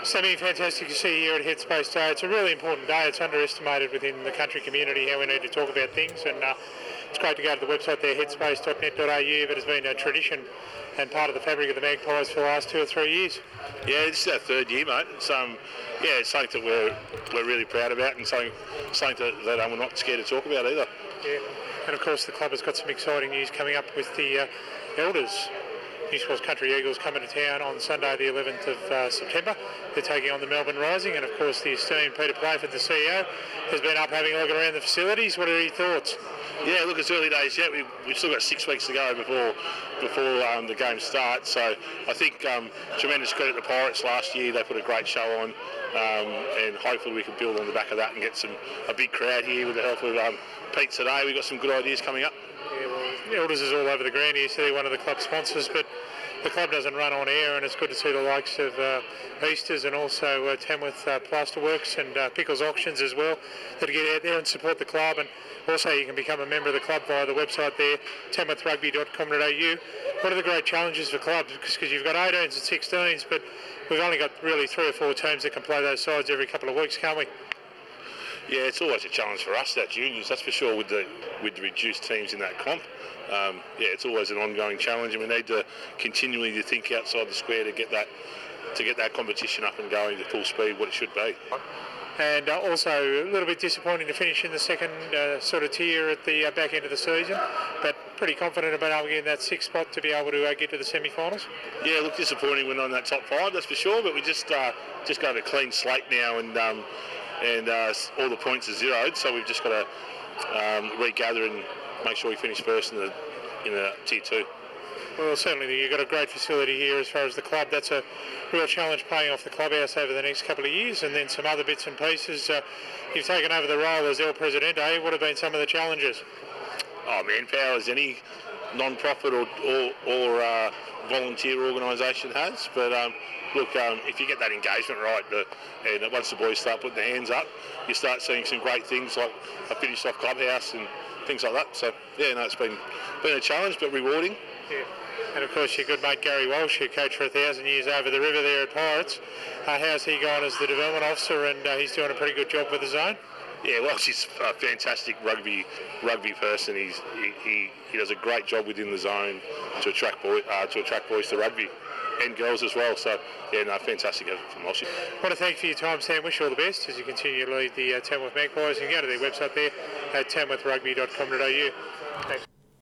Sammy, fantastic to see you here at Headspace Day. It's a really important day. It's underestimated within the country community how we need to talk about things, and it's great to go to the website there, headspace.net.au, but it's been a tradition and part of the fabric of the Magpies for the last 2 or 3 years. Yeah, this is our third year, mate. It's it's something that we're really proud about, and something that we're not scared to talk about either. Yeah, and of course the club has got some exciting news coming up with the Elders. New South Wales Country Eagles coming to town on Sunday the 11th of September. They're taking on the Melbourne Rising, and of course the esteemed Peter Playford, the CEO, has been up having a look around the facilities. What are your thoughts? Yeah, look, it's early days yet. We've still got 6 weeks to go before the game starts. So I think tremendous credit to Pirates last year. They put a great show on, and hopefully we can build on the back of that and get a big crowd here with the help of Pete today. We've got some good ideas coming up. Yeah, well, Elders is all over the ground here, so they're one of the club sponsors, but the club doesn't run on air, and it's good to see the likes of Easters and also Tamworth Plasterworks and Pickles Auctions as well that get out there and support the club. And also you can become a member of the club via the website there, tamworthrugby.com.au. What are the great challenges for clubs? Because you've got 18s and 16s, but we've only got really 3 or 4 teams that can play those sides every couple of weeks, can't we? Yeah, it's always a challenge for us, that juniors, that's for sure, with the reduced teams in that comp. It's always an ongoing challenge, and we need to continually think outside the square to get that competition up and going to full speed, what it should be. And also a little bit disappointing to finish in the second sort of tier at the back end of the season, but pretty confident about able to get in that 6th spot to be able to get to the semi-finals. Yeah, look, disappointing we're not in that top 5, that's for sure, but we just got a clean slate now, and all the points are zeroed, so we've just got to regather and make sure we finish first in the tier 2. Well, certainly you've got a great facility here as far as the club. That's a real challenge paying off the clubhouse over the next couple of years, and then some other bits and pieces. You've taken over the role as El Presidente. What have been some of the challenges? Oh, manpower, as any non-profit or volunteer organisation has, but look, if you get that engagement right, and once the boys start putting their hands up, you start seeing some great things like a finished off clubhouse and things like that. So yeah, no, it's been a challenge but rewarding. Yeah. And of course your good mate Gary Walsh, who coached for 1,000 years over the river there at Pirates. How's he gone as the development officer, and he's doing a pretty good job with the zone? Yeah, well, he's a fantastic rugby person. He does a great job within the zone to attract boys to rugby, and girls as well. So yeah, no, fantastic effort from Walsh. I want to thank you for your time, Sam. Wish you all the best as you continue to lead the Tamworth Magpies. You can go to their website there at tamworthrugby.com.au. Thanks.